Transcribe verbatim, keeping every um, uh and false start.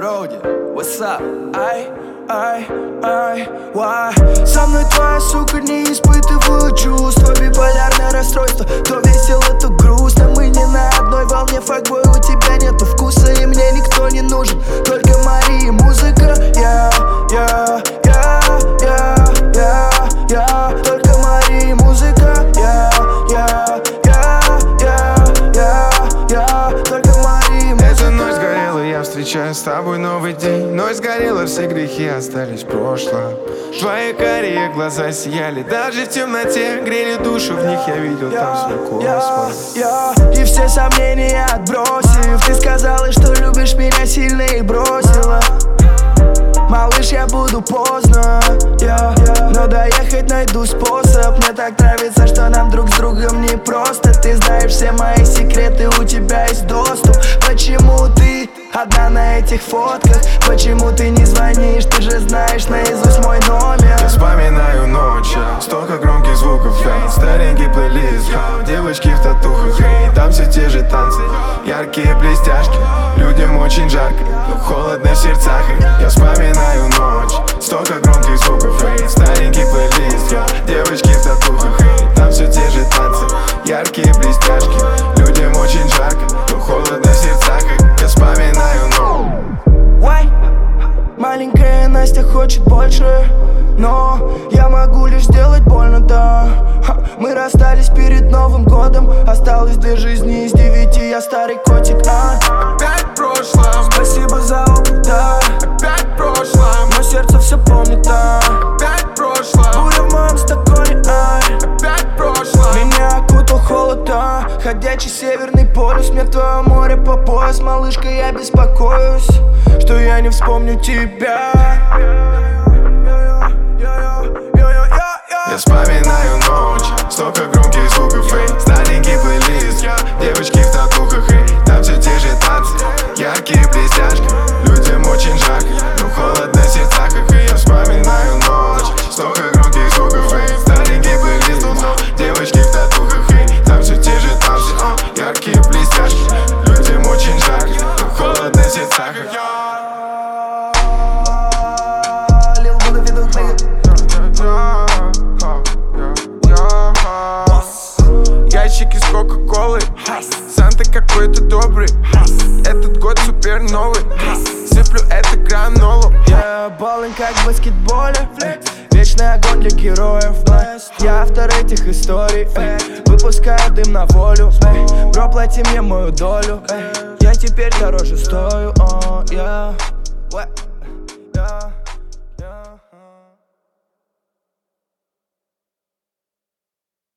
Броуди, what's up? Ай, ай, ай, why? Со мной твоя сука, не испытываю чувства. Биполярное расстройство, то весело, то грустно. Мы не на одной волне, факбой, у тебя нету вкуса. И мне никто не нужен, только Мария музыка. Я, я, я, я, я, я, только Мария музыка. Я, я, я, я, я, я, только Мария музыка. Эта ночь сгорела, я встречаю с тобой новый день. Ночь сгорела, все грехи остались в прошлом. Твои карие глаза сияли, даже в темноте грели душу, в них я видел там свой космос. Я, я, и все сомнения отбросив, ты сказала, что любишь меня сильно и бросила. Малыш, я буду поздно, yeah, yeah. Но доехать найду способ. Мне так нравится, что нам друг с другом не просто. Ты знаешь все мои секреты, у тебя есть доступ. Почему ты одна на этих фотках? Почему ты не звонишь? Ты же знаешь наизусть мой номер. Я вспоминаю ночь, столько громких звуков, эй, старенький плейлист, девочки в татухах, эй, там все те же танцы, яркие блестяшки. Людям очень жарко, но холодно в сердцах. Я вспоминаю ночь, столько громких звуков, эй, старенький плейлист, девочки в татухах, эй, там все те же танцы, яркие блестяшки. Людям очень жарко, но холодно в сердцах. Я вспоминаю ночь. Why? Маленькая Настя хочет больше, но я могу лишь сделать больно, да. Ха, мы расстались перед Новым годом, осталось две жизни из девяти, я старый котик, а. Опять в прошлом, спасибо за опыт, да. опять в прошлом, но сердце все помнит, да. опять в прошлом, буря в моем стакане, ай. опять в прошлом. Меня окутал холод, да. Ходячий северный полюс, мне твое море по пояс. Малышка, я беспокоюсь, что я не вспомню тебя. Я вспоминаю ночь, столько громких звуков, эй, старенький плейлист, девочки в татухах, эй, там все те же танцы, яркие блестяшки. Людям очень жарко, но холодно в сердцах. Я вспоминаю ночь, столько громких звуков, эй, старенький плейлист, девочки в татухах, эй, там все те же танцы, яркие блестяшки. Людям очень жарко, но холодно в сердцах. Ящики с кока-колой, Санта какой-то добрый. Этот год супер новый, сыплю это гранолу. Я баллин как в баскетболе, эй. Вечный огонь для героев, эй. Я автор этих историй, эй. Выпускаю дым на волю, эй. Бро, плати мне мою долю, эй. Я теперь дороже стою, о.